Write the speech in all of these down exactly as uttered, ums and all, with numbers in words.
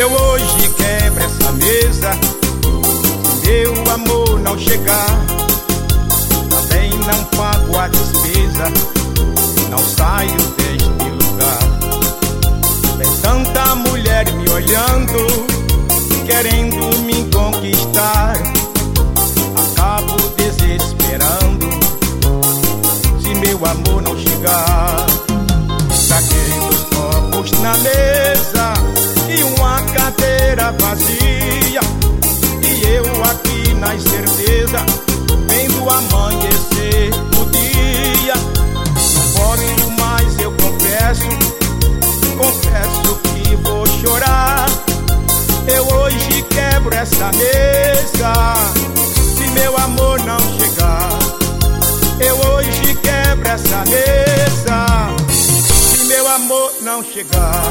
Eu hoje quebro essa mesa, se meu amor não chegar. Também não pago a despesa, não saio deste lugar. Tem tanta mulher me olhando, querendo me conquistar. Acabo desesperando se meu amor não chegar. Saquei dois copos na mesa e uma cadeira vazia, e eu aqui na incerteza, vendo amanhecer o dia. Não posso mais, eu confesso, confesso que vou chorar. Eu hoje quebro essa mesa, se meu amor não chegar. Eu hoje quebro essa mesa, se meu amor não chegar.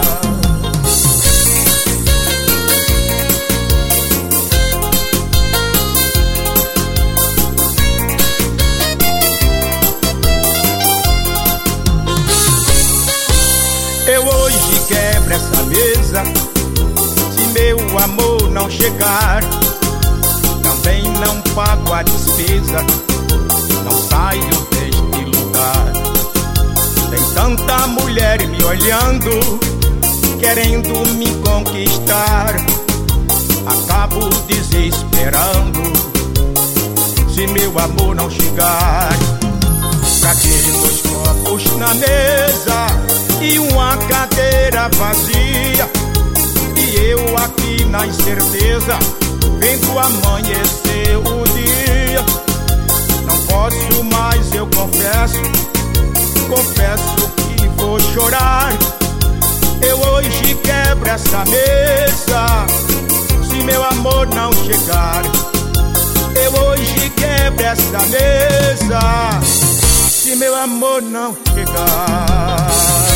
Eu hoje quebro essa mesa, se meu amor não chegar. Também não pago a despesa, não saio deste lugar. Tem tanta mulher me olhando, querendo me conquistar. Acabo desesperando se meu amor não chegar. Traguei dois copos na mesa e uma cadeira vazia, e eu aqui na incerteza, vendo amanhecer o dia. Não posso mais, eu confesso, confesso que vou chorar. Eu hoje quebro essa mesa, se meu amor não chegar. Eu hoje quebro essa mesa, se meu amor não chegar.